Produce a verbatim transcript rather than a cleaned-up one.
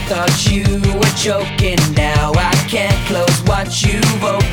thought you were joking. Now I can't close what you've opened.